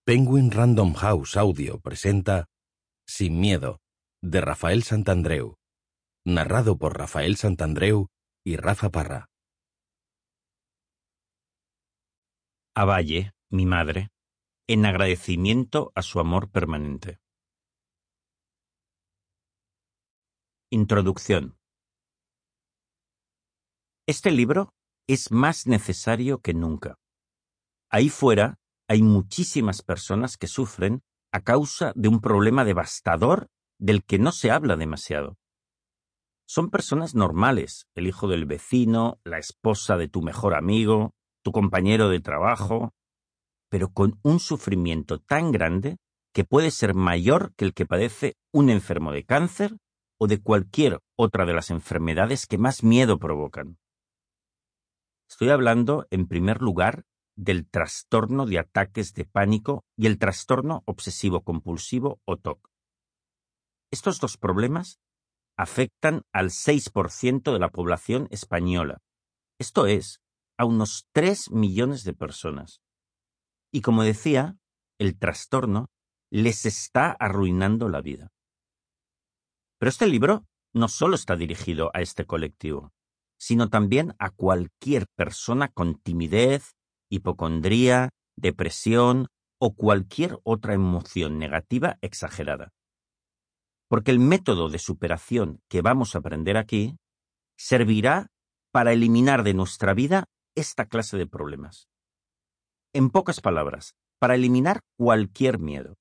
Penguin Random House Audio presenta Sin miedo, de Rafael Santandreu, narrado por Rafael Santandreu y Rafa Parra. A Valle, mi madre, en agradecimiento a su amor permanente. Introducción. Este libro es más necesario que nunca. Ahí fuera hay muchísimas personas que sufren a causa de un problema devastador del que no se habla demasiado. Son personas normales, el hijo del vecino, la esposa de tu mejor amigo, tu compañero de trabajo, pero con un sufrimiento tan grande que puede ser mayor que el que padece un enfermo de cáncer o de cualquier otra de las enfermedades que más miedo provocan. Estoy hablando, en primer lugar, del trastorno de ataques de pánico y el trastorno obsesivo-compulsivo o TOC. Estos dos problemas afectan al 6% de la población española, esto es, a unos 3 millones de personas. Y como decía, el trastorno les está arruinando la vida. Pero este libro no solo está dirigido a este colectivo, sino también a cualquier persona con timidez, hipocondría, depresión o cualquier otra emoción negativa exagerada. Porque el método de superación que vamos a aprender aquí servirá para eliminar de nuestra vida esta clase de problemas. En pocas palabras, para eliminar cualquier miedo.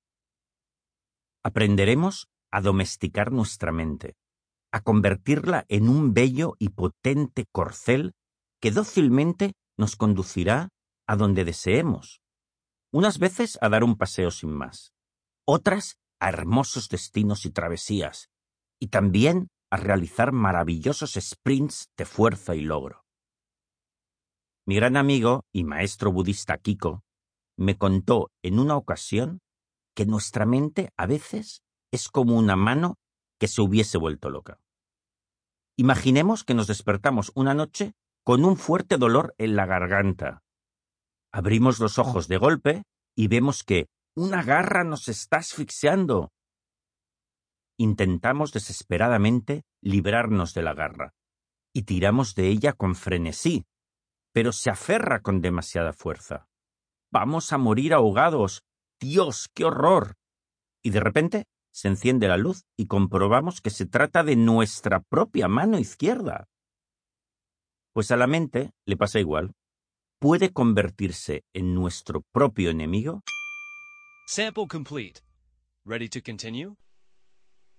Aprenderemos a domesticar nuestra mente, a convertirla en un bello y potente corcel que dócilmente nos conducirá a donde deseemos. Unas veces a dar un paseo sin más, otras a hermosos destinos y travesías, y también a realizar maravillosos sprints de fuerza y logro. Mi gran amigo y maestro budista Kiko me contó en una ocasión que nuestra mente a veces es como una mano que se hubiese vuelto loca. Imaginemos que nos despertamos una noche con un fuerte dolor en la garganta. Abrimos los ojos de golpe y vemos que una garra nos está asfixiando. Intentamos desesperadamente librarnos de la garra y tiramos de ella con frenesí, pero se aferra con demasiada fuerza. ¡Vamos a morir ahogados! ¡Dios, qué horror! Y de repente se enciende la luz y comprobamos que se trata de nuestra propia mano izquierda. Pues a la mente le pasa igual. Puede convertirse en nuestro propio enemigo. Sample complete. Ready to continue?